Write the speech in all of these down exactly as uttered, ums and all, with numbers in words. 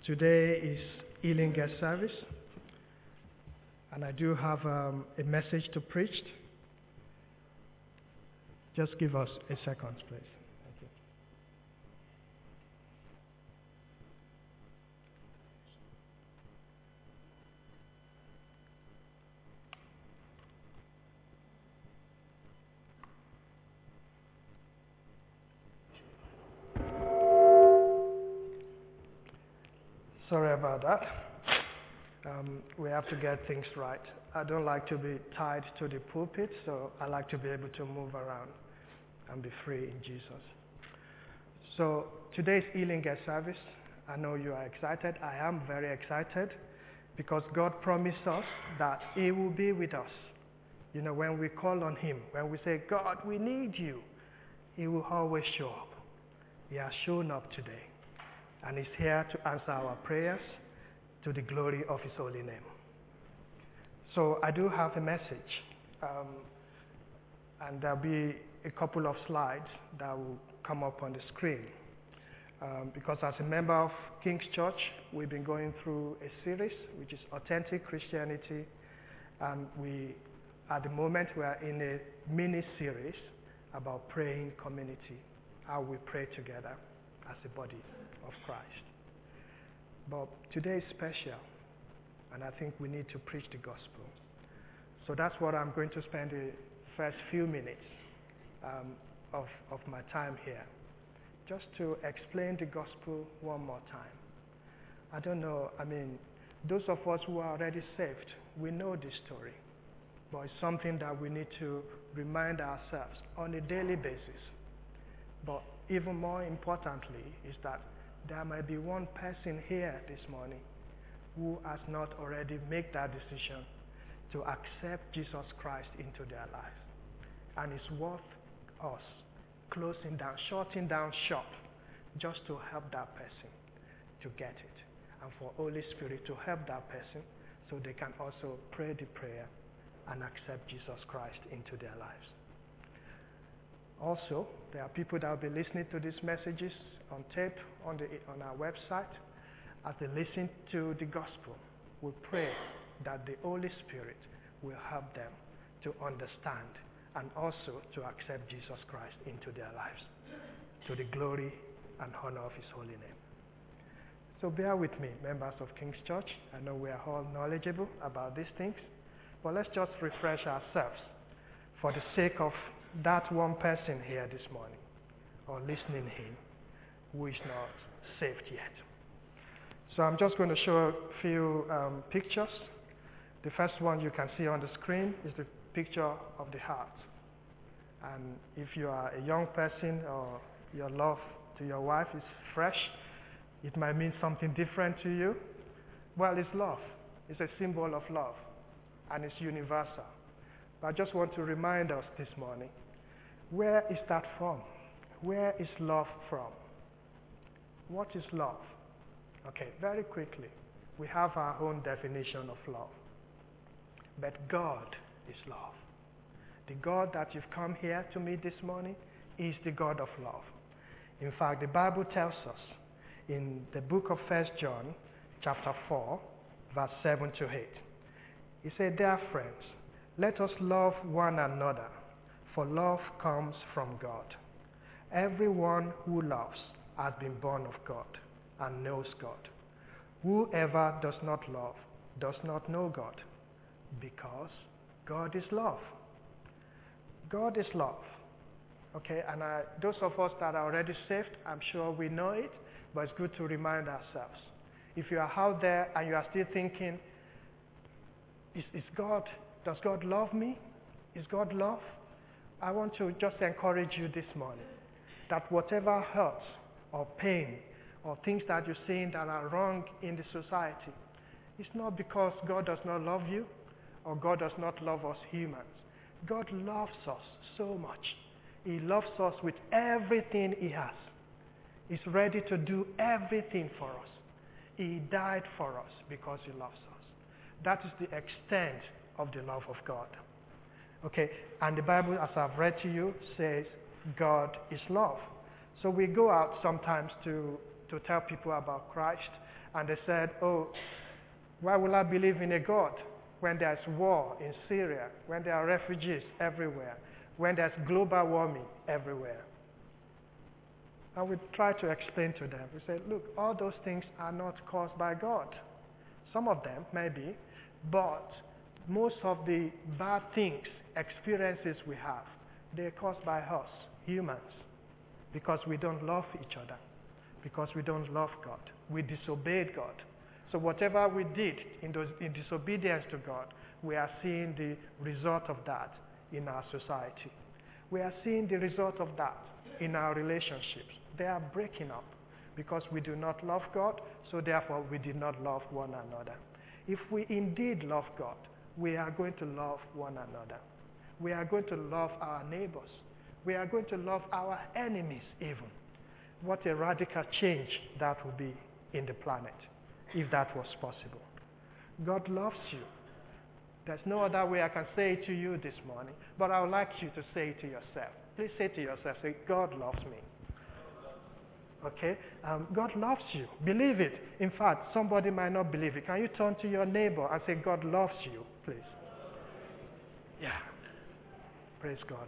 Today is Healing Guest Service, and I do have um, a message to preach. Just give us a second, please. Thank you. Sorry about that. Um, we have to get things right. I don't like to be tied to the pulpit, so I like to be able to move around and be free in Jesus. So today's Healing Guest Service, I know you are excited. I am very excited because God promised us that He will be with us. You know, when we call on Him, when we say, God, we need you, He will always show up. He has shown up today. And He's here to answer our prayers to the glory of His holy name. So I do have a message, um, and there'll be a couple of slides that will come up on the screen. Um, because as a member of King's Church, we've been going through a series, which is Authentic Christianity, and we, at the moment, we are in a mini-series about praying community, how we pray together as a body of Christ. But today is special, and I think we need to preach the gospel. So that's what I'm going to spend the first few minutes um, of, of my time here, just to explain the gospel one more time. I don't know, I mean, those of us who are already saved, we know this story, but it's something that we need to remind ourselves on a daily basis. But even more importantly is that there might be one person here this morning who has not already made that decision to accept Jesus Christ into their lives. And it's worth us closing down, shutting down shop, just to help that person to get it. And for Holy Spirit to help that person so they can also pray the prayer and accept Jesus Christ into their lives. Also, there are people that will be listening to these messages on tape on, the, on our website. As they listen to the gospel, we pray that the Holy Spirit will help them to understand and also to accept Jesus Christ into their lives, to the glory and honor of His holy name. So bear with me, members of King's Church. I know we are all knowledgeable about these things, but let's just refresh ourselves for the sake of that one person here this morning, or listening in, who is not saved yet. So I'm just going to show a few um, pictures. The first one you can see on the screen is the picture of the heart. And if you are a young person or your love to your wife is fresh, it might mean something different to you. Well, it's love. It's a symbol of love, and it's universal. But I just want to remind us this morning, where is that from? Where is love from? What is love? Okay, very quickly, we have our own definition of love. But God is love. The God that you've come here to meet this morning is the God of love. In fact, the Bible tells us in the book of First John, chapter four, verse seven to eight. He said, "Dear friends, let us love one another, for love comes from God. Everyone who loves has been born of God and knows God. Whoever does not love does not know God, because God is love." God is love. Okay, and I, those of us that are already saved, I'm sure we know it, but it's good to remind ourselves. If you are out there and you are still thinking, is, is God, does God love me? Is God love? I want to just encourage you this morning that whatever hurts or pain or things that you're seeing that are wrong in the society, it's not because God does not love you or God does not love us humans. God loves us so much. He loves us with everything He has. He's ready to do everything for us. He died for us because He loves us. That is the extent of the love of God. Okay, and the Bible, as I've read to you, says God is love. So we go out sometimes to to tell people about Christ, and they said, oh, why will I believe in a God when there's war in Syria, when there are refugees everywhere, when there's global warming everywhere? And we try to explain to them. We say, look, all those things are not caused by God. Some of them, maybe, but most of the bad things, experiences we have, they're caused by us, humans, because we don't love each other, because we don't love God. We disobeyed God. So whatever we did in, those, in disobedience to God, we are seeing the result of that in our society. We are seeing the result of that in our relationships. They are breaking up because we do not love God, so therefore we did not love one another. If we indeed love God, we are going to love one another. We are going to love our neighbors. We are going to love our enemies even. What a radical change that would be in the planet if that was possible. God loves you. There's no other way I can say it to you this morning, but I would like you to say it to yourself. Please say to yourself, say, God loves me. Okay? Um, God loves you. Believe it. In fact, somebody might not believe it. Can you turn to your neighbor and say, God loves you, please? Yeah. Praise God.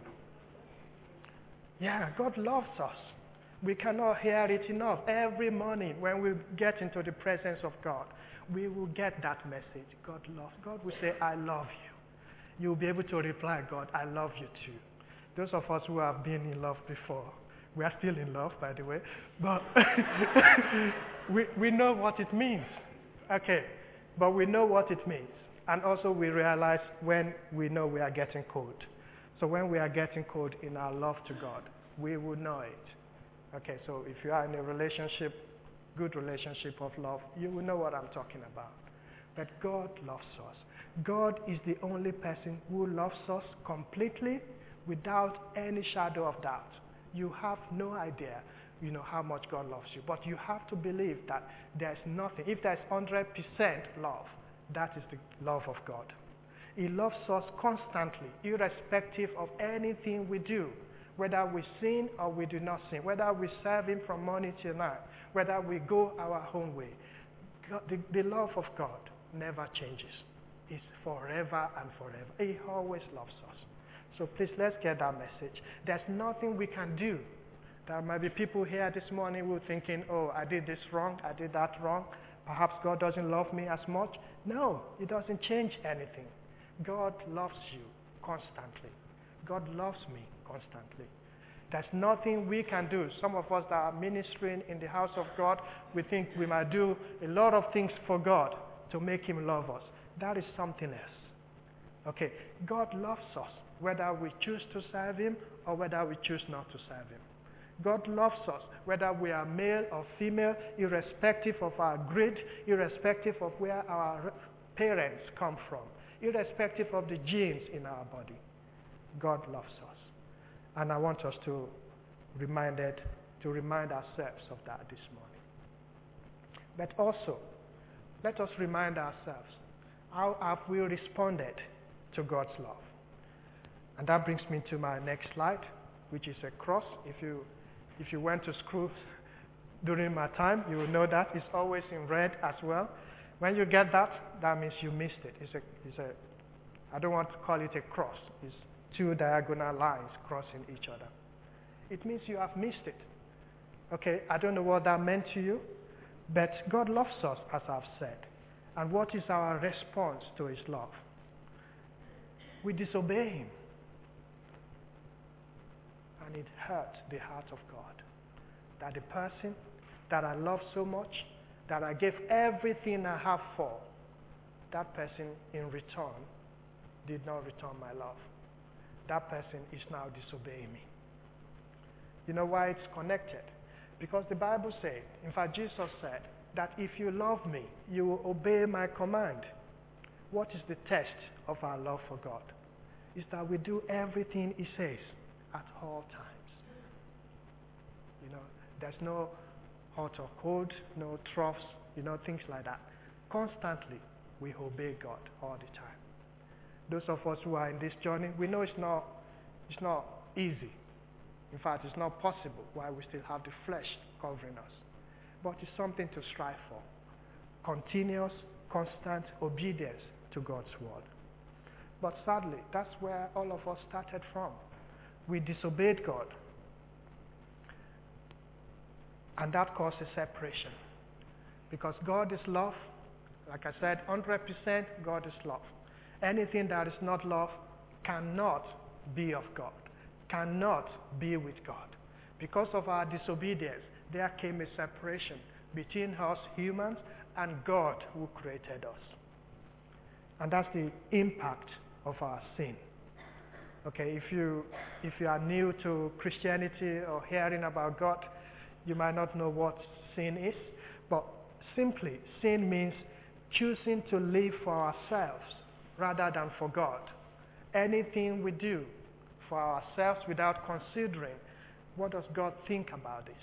Yeah, God loves us. We cannot hear it enough. Every morning when we get into the presence of God, we will get that message. God loves. God will say, I love you. You'll be able to reply, God, I love you too. Those of us who have been in love before, we are still in love, by the way, but we, we know what it means. Okay, but we know what it means. And also we realize when we know we are getting cold. So when we are getting cold in our love to God, we will know it. Okay, so if you are in a relationship, good relationship of love, you will know what I'm talking about. But God loves us. God is the only person who loves us completely without any shadow of doubt. You have no idea, you know, how much God loves you. But you have to believe that there's nothing. If there's one hundred percent love, that is the love of God. He loves us constantly, irrespective of anything we do. Whether we sin or we do not sin, whether we serve him from morning till night, whether we go our own way. God, the, the love of God never changes. It's forever and forever. He always loves us. So please, let's get that message. There's nothing we can do. There might be people here this morning who are thinking, oh, I did this wrong, I did that wrong. Perhaps God doesn't love me as much. No, it doesn't change anything. God loves you constantly. God loves me constantly. There's nothing we can do. Some of us that are ministering in the house of God, we think we might do a lot of things for God to make him love us. That is something else. Okay, God loves us, whether we choose to serve him or whether we choose not to serve him. God loves us, whether we are male or female, irrespective of our grade, irrespective of where our parents come from, irrespective of the genes in our body. God loves us. And I want us to remind it, to remind ourselves of that this morning. But also, let us remind ourselves, how have we responded to God's love? And that brings me to my next slide, which is a cross. If you, if you went to school during my time, you will know that it's always in red as well. When you get that, that means you missed it. It's a, it's a, I don't want to call it a cross. It's two diagonal lines crossing each other. It means you have missed it. Okay, I don't know what that meant to you, but God loves us, as I've said. And what is our response to his love? We disobey him. And it hurts the heart of God that the person that I love so much, that I gave everything I have for, that person in return did not return my love. That person is now disobeying me. You know why it's connected? Because the Bible said, in fact Jesus said, that if you love me, you will obey my command. What is the test of our love for God? Is that we do everything he says at all times. You know, there's no hot or cold, no troughs, you know, things like that. Constantly, we obey God all the time. Those of us who are in this journey, we know it's not, it's not easy. In fact, it's not possible while we still have the flesh covering us. but it's something to strive for. Continuous, constant obedience to God's word. But sadly, that's where all of us started from. We disobeyed God. And that causes separation. Because God is love. Like I said, one hundred percent God is love. Anything that is not love cannot be of God, cannot be with God. Because of our disobedience, there came a separation between us humans and God who created us. And that's the impact of our sin. Okay, if you, if you are new to Christianity or hearing about God, you might not know what sin is, but simply, sin means choosing to live for ourselves rather than for God. Anything we do for ourselves without considering what does God think about this.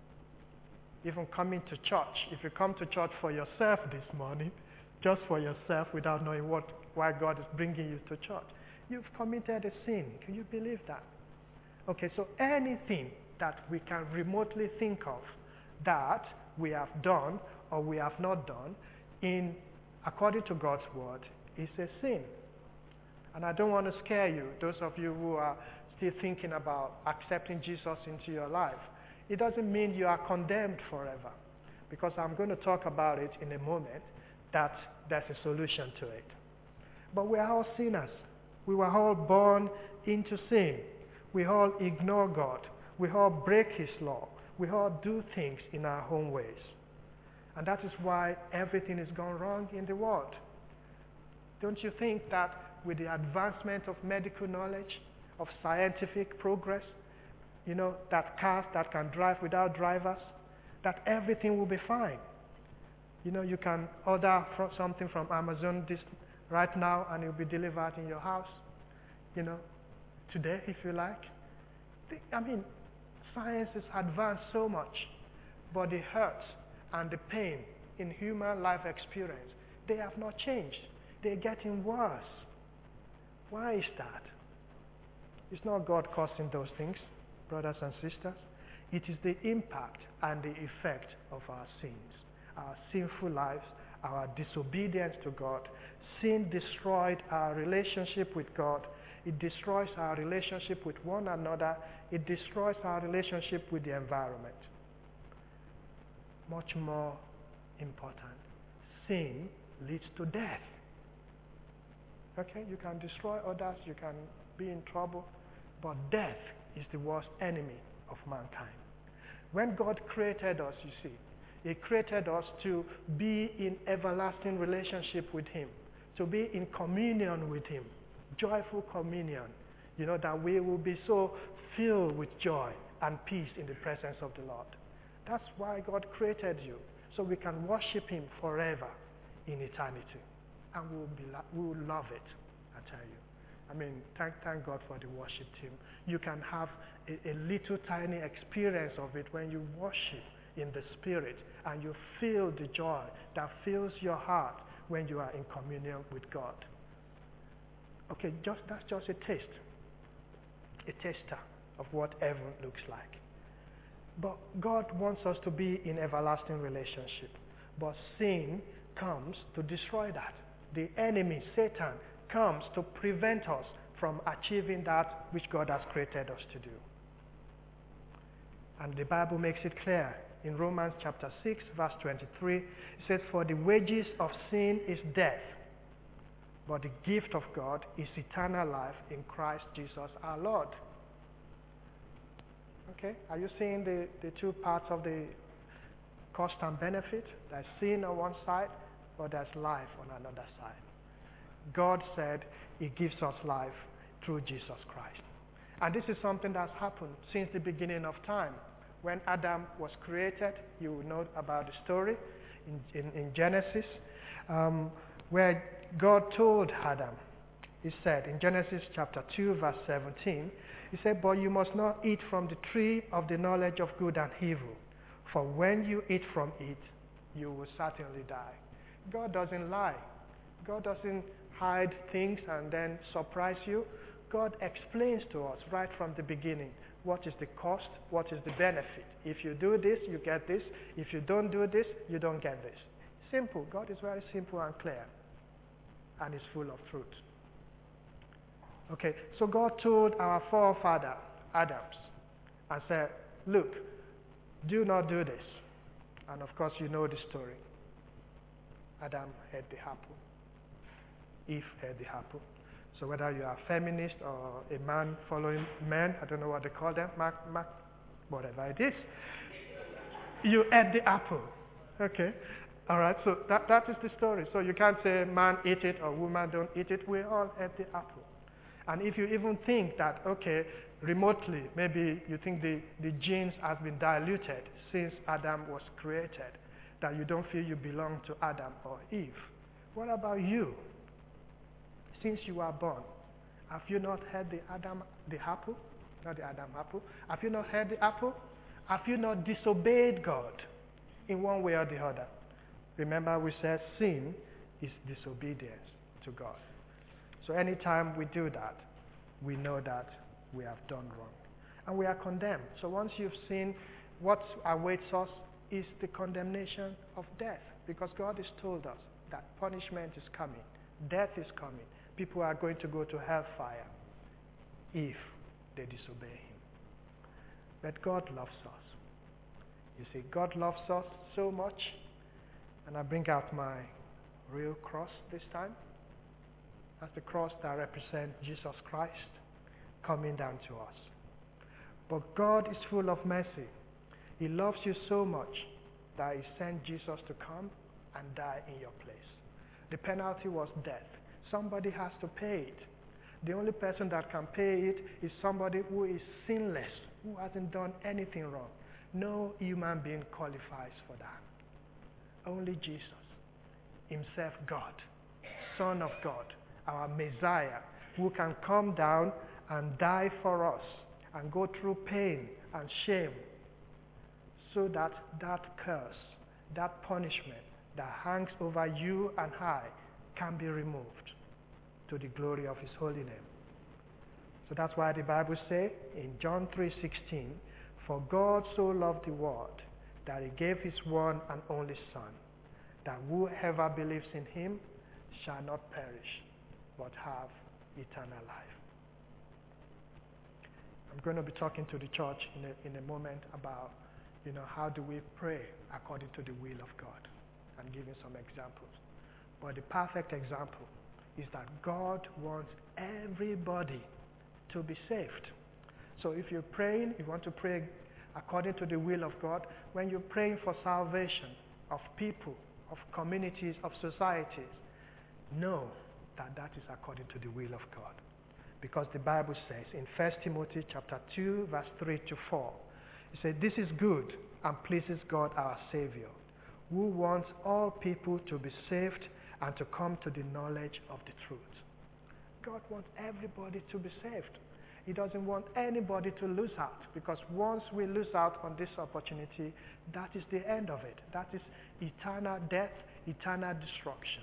Even coming to church, if you come to church for yourself this morning, just for yourself without knowing what, why God is bringing you to church, you've committed a sin. Can you believe that? Okay, so anything that we can remotely think of that we have done or we have not done in according to God's word is a sin. And I don't want to scare you, those of you who are still thinking about accepting Jesus into your life. It doesn't mean you are condemned forever, because I'm going to talk about it in a moment, that there's a solution to it. But we are all sinners. We were all born into sin. We all ignore God. We all break his law. We all do things in our own ways. And that is why everything is gone wrong in the world. Don't you think that with the advancement of medical knowledge, of scientific progress, you know, that cars that can drive without drivers, that everything will be fine? You know, you can order from something from Amazon this right now and it will be delivered in your house, you know, today if you like. I mean, science has advanced so much, but the hurt and the pain in human life experience, they have not changed. They're getting worse. Why is that? It's not God causing those things, brothers and sisters. It is the impact and the effect of our sins, our sinful lives, our disobedience to God. Sin destroyed our relationship with God. It destroys our relationship with one another. It destroys our relationship with the environment. Much more important, sin leads to death. Okay, you can destroy others, you can be in trouble, but death is the worst enemy of mankind. When God created us, you see, he created us to be in everlasting relationship with him, to be in communion with him, joyful communion, you know, that we will be so filled with joy and peace in the presence of the Lord. That's why God created you, so we can worship him forever in eternity. And we will, be we will love it, I tell you. I mean, thank, thank God for the worship team. You can have a, a little tiny experience of it when you worship in the Spirit and you feel the joy that fills your heart when you are in communion with God. Okay, just, that's just a taste, a taster of what heaven looks like. But God wants us to be in everlasting relationship. But sin comes to destroy that. The enemy, Satan, comes to prevent us from achieving that which God has created us to do. And the Bible makes it clear in Romans chapter six, verse twenty-three. It says, "For the wages of sin is death, but the gift of God is eternal life in Christ Jesus our Lord." Okay, are you seeing the, the two parts of the cost and benefit? There's sin on one side, but there's life on another side. God said he gives us life through Jesus Christ. And this is something that's happened since the beginning of time. When Adam was created, you will know about the story in, in, in Genesis, um, where God told Adam, he said in Genesis chapter two, verse seventeen, he said, "But you must not eat from the tree of the knowledge of good and evil, for when you eat from it, you will certainly die." God doesn't lie. God doesn't hide things and then surprise you. God explains to us right from the beginning What is the cost? What is the benefit? If you do this, you get this. If you don't do this, you don't get this. Simple. God is very simple and clear, and is full of truth. Okay, so God told our forefather, Adams, and said, look, do not do this. And of course, you know the story. Adam ate the apple. Eve ate the apple. So whether you are a feminist or a man following men, I don't know what they call them, Mark, Mark, whatever it is, you ate the apple. Okay? All right, so that, that is the story. So you can't say man eat it or woman don't eat it. We all ate the apple. And if you even think that, okay, remotely, maybe you think the, the genes have been diluted since Adam was created, that you don't feel you belong to Adam or Eve. What about you? Since you were born, have you not had the Adam, the apple? Not the Adam apple. Have you not had the apple? Have you not disobeyed God in one way or the other? Remember we said sin is disobedience to God. So anytime we do that, we know that we have done wrong. And we are condemned. So once you've seen what awaits us is the condemnation of death. Because God has told us that punishment is coming. Death is coming. People are going to go to hellfire if they disobey Him. But God loves us. You see, God loves us so much. And I bring out my real cross this time. That's the cross that represents Jesus Christ coming down to us. But God is full of mercy. He loves you so much that He sent Jesus to come and die in your place. The penalty was death. Somebody has to pay it. The only person that can pay it is somebody who is sinless, who hasn't done anything wrong. No human being qualifies for that. Only Jesus, Himself God, Son of God, our Messiah, who can come down and die for us and go through pain and shame so that that curse, that punishment that hangs over you and I can be removed to the glory of His holy name. So that's why the Bible says in John three sixteen, for God so loved the world that He gave His one and only Son, that whoever believes in Him shall not perish, but have eternal life. I'm going to be talking to the church in a, in a moment about, you know, how do we pray according to the will of God, and giving some examples. But the perfect example is that God wants everybody to be saved. So if you're praying, you want to pray according to the will of God, when you're praying for salvation of people, of communities, of societies, know that that is according to the will of God. Because the Bible says in First Timothy chapter two, verse three to four, it says, this is good and pleases God our Savior, who wants all people to be saved and to come to the knowledge of the truth. God wants everybody to be saved. He doesn't want anybody to lose out, because once we lose out on this opportunity, that is the end of it. That is eternal death, eternal destruction.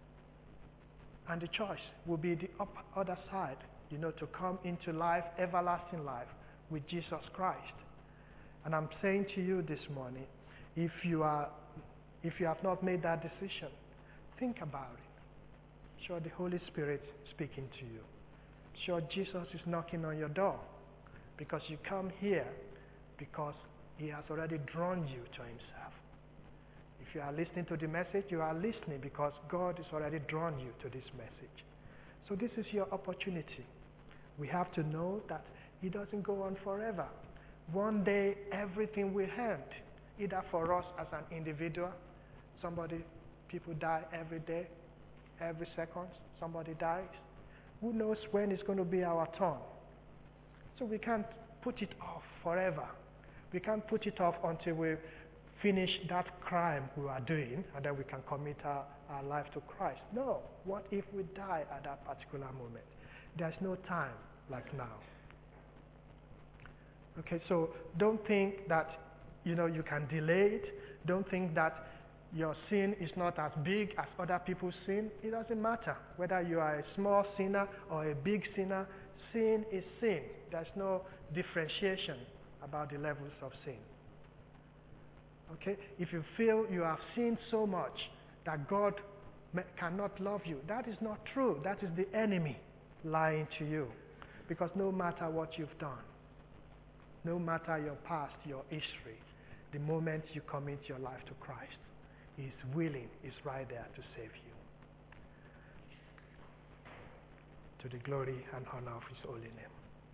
And the choice will be the up, other side, you know, to come into life, everlasting life with Jesus Christ. And I'm saying to you this morning, if you are, if you have not made that decision, think about it. Sure, the Holy Spirit speaking to you. Sure, Jesus is knocking on your door, because you come here because He has already drawn you to Himself. If you are listening to the message, you are listening because God has already drawn you to this message. So this is your opportunity. We have to know that He doesn't go on forever. One day, everything will end, either for us as an individual. Somebody, people die every day, every second, somebody dies. Who knows when it's going to be our turn? So we can't put it off forever. We can't put it off until we finish that crime we are doing, and then we can commit our, our life to Christ. No. What if we die at that particular moment? There's no time like now. Okay, so don't think that, you know, you can delay it. Don't think that your sin is not as big as other people's sin. It doesn't matter whether you are a small sinner or a big sinner. sin is sin. There's no differentiation about the levels of sin. Okay? If you feel you have sinned so much that God cannot love you, that is not true. That is the enemy lying to you. Because no matter what you've done, no matter your past, your history, the moment you commit your life to Christ, He is willing, He's right there to save you. To the glory and honor of His holy name.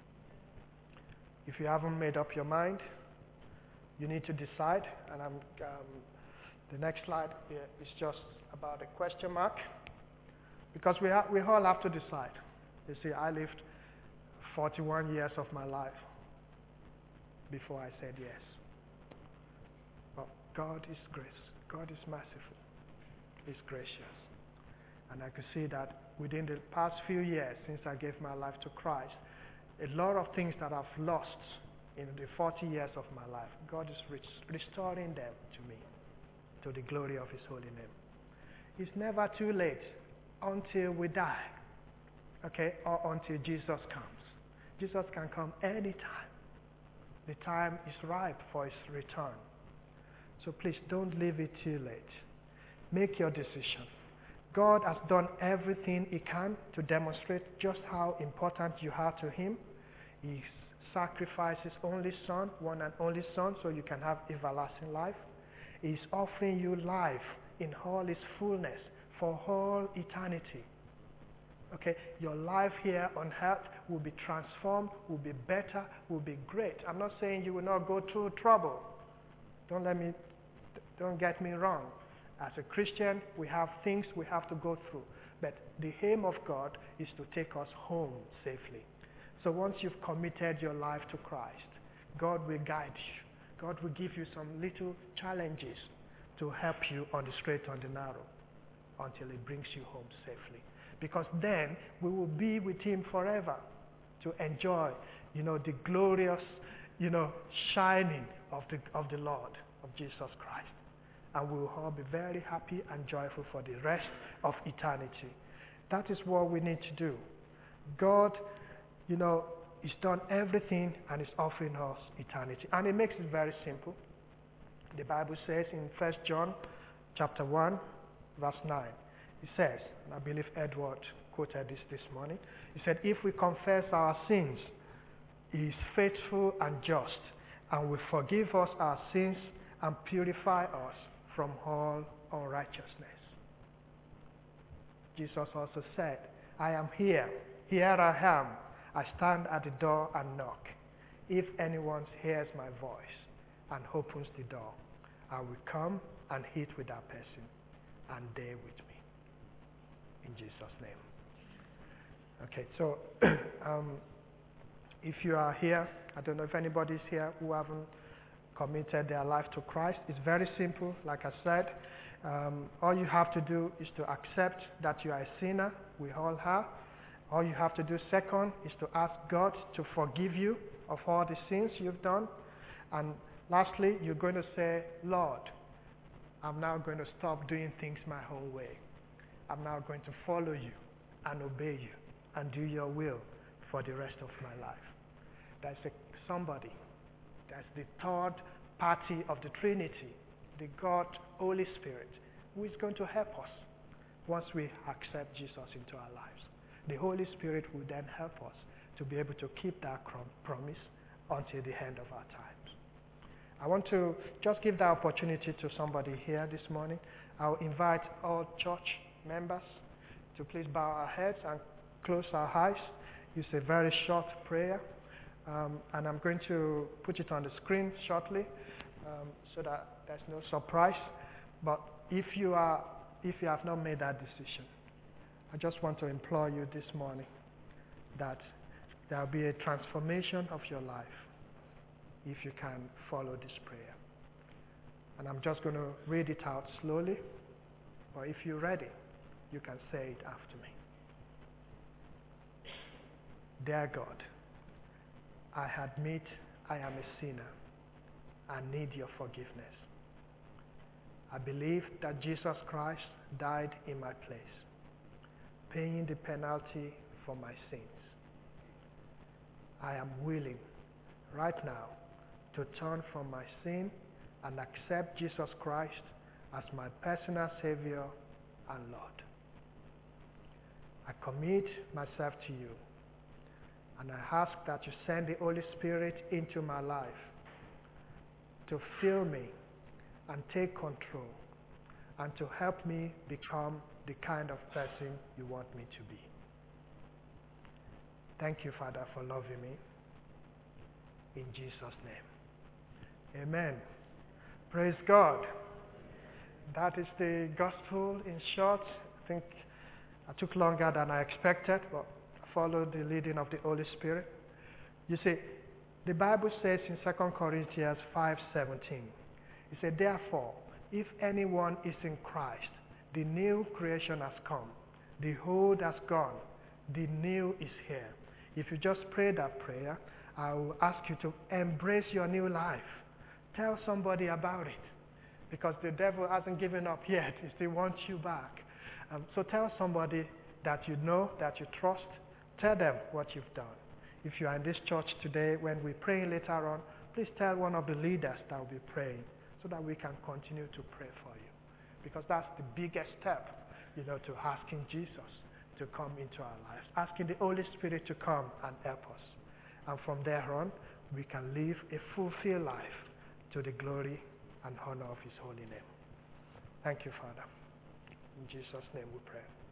If you haven't made up your mind, you need to decide. And I'm, um, the next slide here is just about a question mark. Because we, ha- we all have to decide. You see, I lived forty-one years of my life before I said yes. But God is grace. God is merciful. He's gracious. And I could see that within the past few years since I gave my life to Christ, a lot of things that I've lost in the forty years of my life, God is restoring them to me, to the glory of His holy name. It's never too late until we die, okay, or until Jesus comes. Jesus can come anytime. The time is ripe for His return. So please don't leave it too late. Make your decision. God has done everything He can to demonstrate just how important you are to Him. He sacrificed His only Son, one and only Son, so you can have everlasting life. He is offering you life in all its fullness for all eternity. Okay, your life here on earth will be transformed, will be better, will be great. I'm not saying you will not go through trouble. Don't let me, don't get me wrong. As a Christian, we have things we have to go through. But the aim of God is to take us home safely. So once you've committed your life to Christ, God will guide you. God will give you some little challenges to help you on the straight and the narrow until He brings you home safely. Because then we will be with Him forever to enjoy, you know, the glorious, you know, shining of the, of the Lord, of Jesus Christ. And we will all be very happy and joyful for the rest of eternity. That is what we need to do. God, you know, He's done everything and is offering us eternity. And He makes it very simple. The Bible says in First John chapter one, verse nine, it says, and I believe Edward quoted this this morning, he said, if we confess our sins, He is faithful and just and will forgive us our sins and purify us from all unrighteousness. Jesus also said, I am here, here I am. I stand at the door and knock. If anyone hears my voice and opens the door, I will come and eat with that person and they with me. In Jesus' name. Okay, so um, if you are here, I don't know if anybody's here who haven't committed their life to Christ. It's very simple, like I said. Um, all you have to do is to accept that you are a sinner. We all are. All you have to do second is to ask God to forgive you of all the sins you've done. And lastly, you're going to say, Lord, I'm now going to stop doing things my own way. I'm now going to follow you and obey you and do your will for the rest of my life. There's a, somebody, that's the third party of the Trinity, the God, Holy Spirit, who is going to help us once we accept Jesus into our lives. The Holy Spirit will then help us to be able to keep that promise until the end of our times. I want to just give that opportunity to somebody here this morning. I'll invite all church members to please bow our heads and close our eyes. It's a very short prayer, um, and I'm going to put it on the screen shortly um, so that there's no surprise. But if you are, if you have not made that decision, I just want to implore you this morning that there will be a transformation of your life if you can follow this prayer. And I'm just going to read it out slowly, or if you're ready, you can say it after me. Dear God, I admit I am a sinner and need your forgiveness. I believe that Jesus Christ died in my place, paying the penalty for my sins. I am willing right now to turn from my sin and accept Jesus Christ as my personal Savior and Lord. I commit myself to you, and I ask that you send the Holy Spirit into my life to fill me and take control and to help me become the kind of person you want me to be. Thank you, Father, for loving me. In Jesus' name. Amen. Praise God. That is the gospel in short. I think I took longer than I expected, but I followed the leading of the Holy Spirit. You see, the Bible says in Second Corinthians five seventeen, it said, therefore, if anyone is in Christ, the new creation has come. The old has gone. The new is here. If you just pray that prayer, I will ask you to embrace your new life. Tell somebody about it, because the devil hasn't given up yet. He still wants you back. Um, so tell somebody that you know, that you trust. Tell them what you've done. If you are in this church today, when we pray later on, please tell one of the leaders that will be praying so that we can continue to pray for you. Because that's the biggest step, you know, to asking Jesus to come into our lives, asking the Holy Spirit to come and help us. And from there on, we can live a fulfilled life to the glory and honor of His holy name. Thank you, Father. In Jesus' name we pray.